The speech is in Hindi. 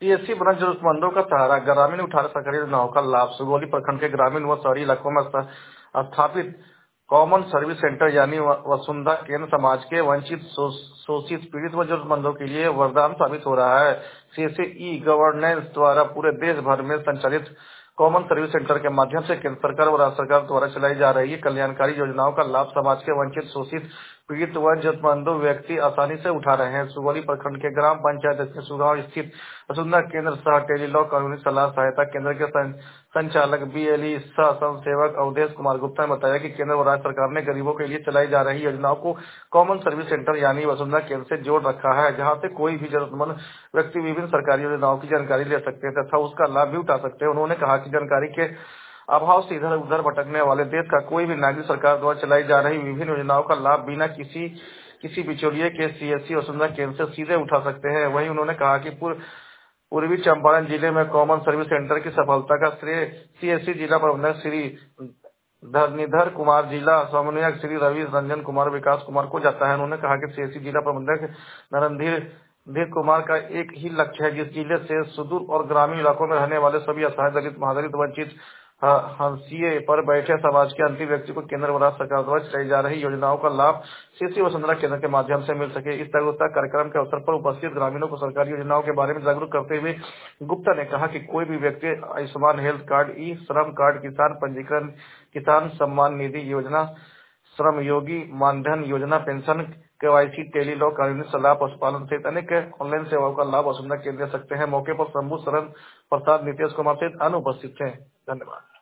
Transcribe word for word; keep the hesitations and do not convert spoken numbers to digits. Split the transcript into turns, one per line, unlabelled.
सीएससी बना जरूरतमंदों का सहारा, ग्रामीण उठा रहे सरकारी योजनाओं का लाभ। सुगौली प्रखंड के ग्रामीण व शहरी इलाकों में स्था- स्थापित कॉमन सर्विस सेंटर यानी व- वसुंधरा केंद्र समाज के वंचित, शो- शोषित, पीड़ित व जरूरतमंदों के लिए वरदान साबित हो रहा है। सीएससी ई गवर्नेंस द्वारा पूरे देश भर में संचालित कॉमन सर्विस सेंटर के माध्यम से केंद्र सरकार और राज्य सरकार द्वारा चलाई जा रही कल्याणकारी योजनाओं का लाभ समाज के वंचित, शोषित, पीड़ित व जरूरतमंदों व्यक्ति आसानी से उठा रहे हैं। सुगौली प्रखंड के ग्राम पंचायत सुगांव स्थित वसुंधरा केंद्र सह टेलीलॉ कानूनी सलाह सहायता केंद्र के सं- संचालक बीएलई सह संसेवक अवधेश कुमार गुप्ता ने बताया कि केंद्र और राज्य सरकार ने गरीबों के लिए चलाई जा रही योजनाओं को कॉमन सर्विस सेंटर यानी वसुंधरा केंद्र से जोड़ रखा है, जहां से कोई भी जरूरतमंद व्यक्ति विभिन्न सरकारी योजनाओं की जानकारी ले सकते हैं तथा उसका लाभ भी उठा सकते हैं। उन्होंने कहा कि जानकारी के अभाव से इधर उधर भटकने वाले देश का कोई भी नागरिक सरकार द्वारा चलाई जा रही विभिन्न योजनाओं का लाभ बिना किसी किसी बिचौलिए के सीएससी वसुंधरा केंद्र से सीधे उठा सकते हैं। वहीं उन्होंने कहा कि पूर्व पूर्वी चंपारण जिले में कॉमन सर्विस सेंटर की सफलता का श्रेय सीएससी जिला प्रबंधक श्री धरणीधर कुमार, जिला समन्वयक श्री रवि रंजन कुमार, विकास कुमार को जाता है। उन्होंने कहा कि सीएससी जिला प्रबंधक नरेंद्र धीर कुमार का एक ही लक्ष्य है, जिस जिले से सुदूर और ग्रामीण इलाकों में रहने वाले सभी असहाय, दलित, महादलित, वंचित, ह- हंसिए पर बैठे समाज के अंतिम व्यक्ति को केंद्र व राज्य सरकार द्वारा चलाई जा रही योजनाओं का लाभ सीएससी वसुंधरा केंद्र के माध्यम से मिल सके। इस जागरूकता कार्यक्रम के अवसर पर उपस्थित ग्रामीणों को सरकारी योजनाओं के बारे में जागरूक करते हुए गुप्ता ने कहा कि कोई भी व्यक्ति आयुष्मान हेल्थ कार्ड, ई श्रम कार्ड, किसान पंजीकरण, किसान सम्मान निधि योजना, श्रम योगी मानधन योजना, पेंशन, केवाईसी, टेली लॉ, कानूनी सलाह, पशुपालन सहित अनेक ऑनलाइन सेवाओं का लाभ वसुंधरा केंद्र ले सकते हैं। मौके पर शंभू शरण प्रसाद, नीतीश कुमार सहित अन्य उपस्थित थे। धन्यवाद।